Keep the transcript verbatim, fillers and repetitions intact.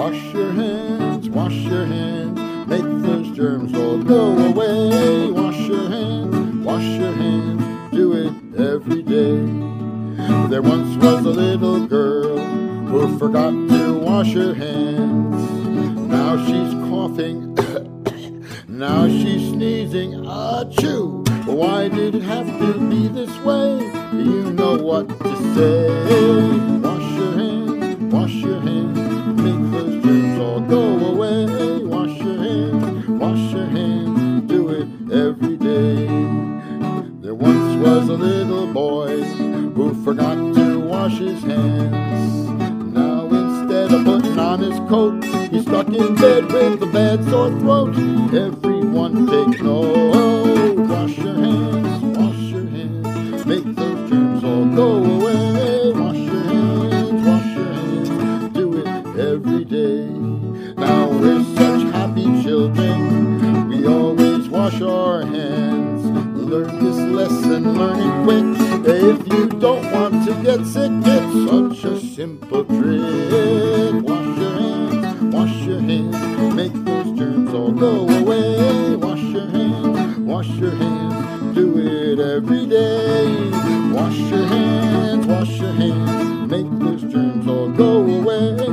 Wash your hands, wash your hands, make those germs all go away. Wash your hands, wash your hands, do it every day. There once was a little girl who forgot to wash her hands. Now she's coughing, now she's sneezing, achoo! Why did it have to be this way? You know what to say. Wash your hands, wash your hands, make those germs all go away. Wash your hands, wash your hands, do it every day. There once was a little boy who forgot to wash his hands. Now instead of putting on his coat, he's stuck in bed with a bad sore throat. Everyone take note. Wash your hands, wash your hands, make those germs all go away. Wash your hands, wash your hands, do it every day. Now we're such happy children, we always wash our hands. Learn this lesson, learn it quick. If you don't want to get sick, it's such a simple trick. Wash your hands, wash your hands, make those germs all go away. Wash your hands, wash your hands, do it every day. Wash your hands, wash your hands, make those germs all go away.